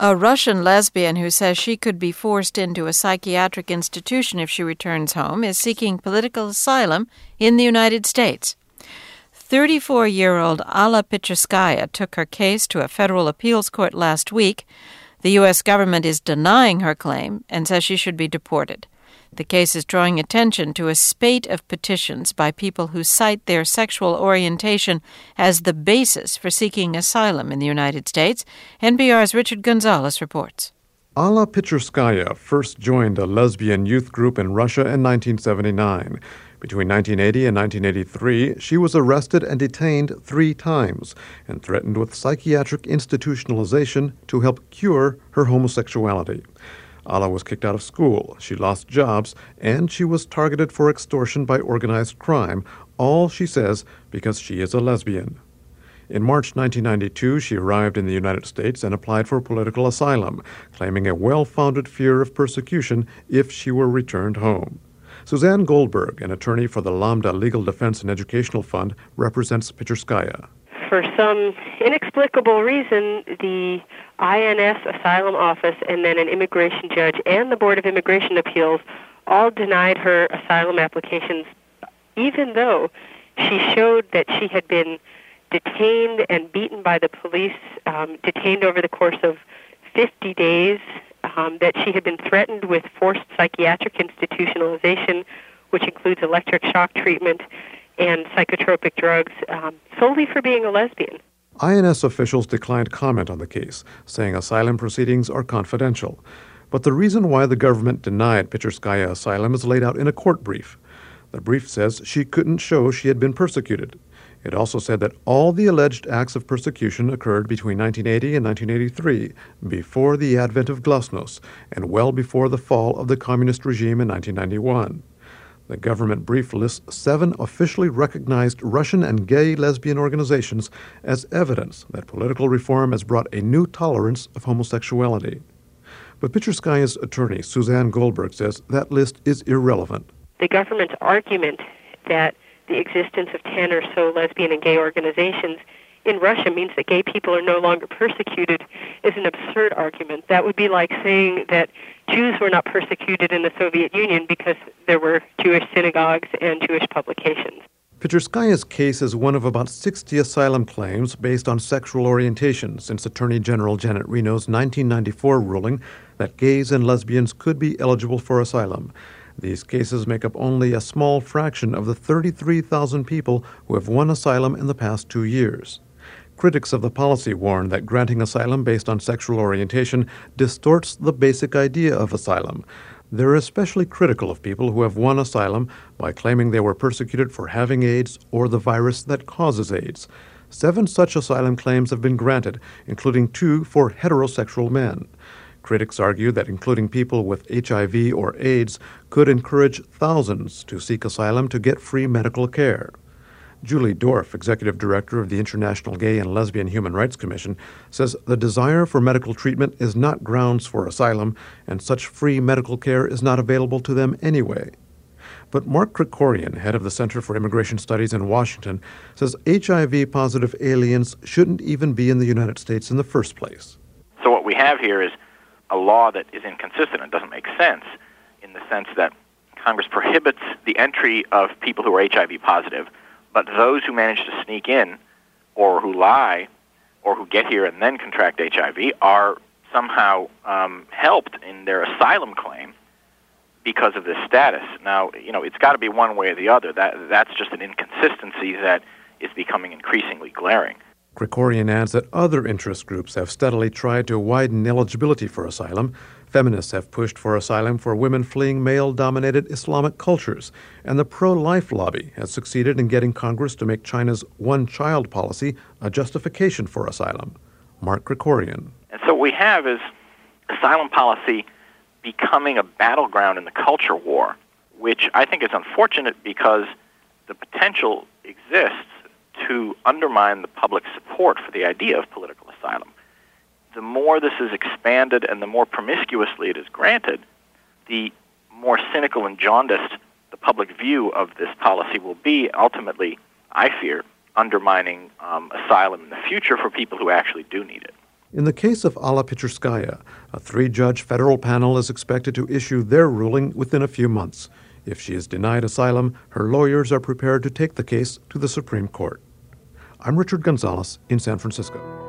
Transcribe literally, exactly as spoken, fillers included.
A Russian lesbian who says she could be forced into a psychiatric institution if she returns home is seeking political asylum in the United States. thirty-four-year-old Alla Petrskaya took her case to a federal appeals court last week. The U S government is denying her claim and says she should be deported. The case is drawing attention to a spate of petitions by people who cite their sexual orientation as the basis for seeking asylum in the United States. N P R's Richard Gonzalez reports. Alla Petrskaya first joined a lesbian youth group in Russia in nineteen seventy-nine. Between nineteen eighty and nineteen eighty-three, she was arrested and detained three times and threatened with psychiatric institutionalization to help cure her homosexuality. Alla was kicked out of school, she lost jobs, and she was targeted for extortion by organized crime, all, she says, because she is a lesbian. In March nineteen ninety-two, she arrived in the United States and applied for political asylum, claiming a well-founded fear of persecution if she were returned home. Suzanne Goldberg, an attorney for the Lambda Legal Defense and Educational Fund, represents Petrskaya. For some inexplicable reason, the I N S Asylum Office and then an immigration judge and the Board of Immigration Appeals all denied her asylum applications, even though she showed that she had been detained and beaten by the police, um, detained over the course of fifty days, um, that she had been threatened with forced psychiatric institutionalization, which includes electric shock treatment and psychotropic drugs, um, solely for being a lesbian. I N S officials declined comment on the case, saying asylum proceedings are confidential. But the reason why the government denied Petrskaya asylum is laid out in a court brief. The brief says she couldn't show she had been persecuted. It also said that all the alleged acts of persecution occurred between nineteen eighty and nineteen eighty-three, before the advent of glasnost, and well before the fall of the communist regime in nineteen ninety-one. The government brief lists seven officially recognized Russian and gay lesbian organizations as evidence that political reform has brought a new tolerance of homosexuality. But Petrskaya's attorney, Suzanne Goldberg, says that list is irrelevant. The government's argument that the existence of ten or so lesbian and gay organizations in Russia means that gay people are no longer persecuted is an absurd argument. That would be like saying that Jews were not persecuted in the Soviet Union because there were Jewish synagogues and Jewish publications. Petrskaya's case is one of about sixty asylum claims based on sexual orientation since Attorney General Janet Reno's nineteen ninety-four ruling that gays and lesbians could be eligible for asylum. These cases make up only a small fraction of the thirty-three thousand people who have won asylum in the past two years. Critics of the policy warn that granting asylum based on sexual orientation distorts the basic idea of asylum. They're especially critical of people who have won asylum by claiming they were persecuted for having AIDS or the virus that causes AIDS. Seven such asylum claims have been granted, including two for heterosexual men. Critics argue that including people with H I V or AIDS could encourage thousands to seek asylum to get free medical care. Julie Dorff, executive director of the International Gay and Lesbian Human Rights Commission, says the desire for medical treatment is not grounds for asylum, and such free medical care is not available to them anyway. But Mark Krikorian, head of the Center for Immigration Studies in Washington, says H I V-positive aliens shouldn't even be in the United States in the first place. So what we have here is a law that is inconsistent and doesn't make sense in the sense that Congress prohibits the entry of people who are H I V positive, but those who manage to sneak in or who lie or who get here and then contract H I V are somehow um, helped in their asylum claim because of this status. Now, you know, it's got to be one way or the other. That That's just an inconsistency that is becoming increasingly glaring. Krikorian adds that other interest groups have steadily tried to widen eligibility for asylum. Feminists have pushed for asylum for women fleeing male-dominated Islamic cultures, and the pro-life lobby has succeeded in getting Congress to make China's one-child policy a justification for asylum. Mark Krikorian. And so what we have is asylum policy becoming a battleground in the culture war, which I think is unfortunate because the potential exists to undermine the public support for the idea of political asylum. The more this is expanded and the more promiscuously it is granted, the more cynical and jaundiced the public view of this policy will be, ultimately, I fear, undermining um, asylum in the future for people who actually do need it. In the case of Alla Pichurskaya, a three-judge federal panel is expected to issue their ruling within a few months. If she is denied asylum, her lawyers are prepared to take the case to the Supreme Court. I'm Richard Gonzalez in San Francisco.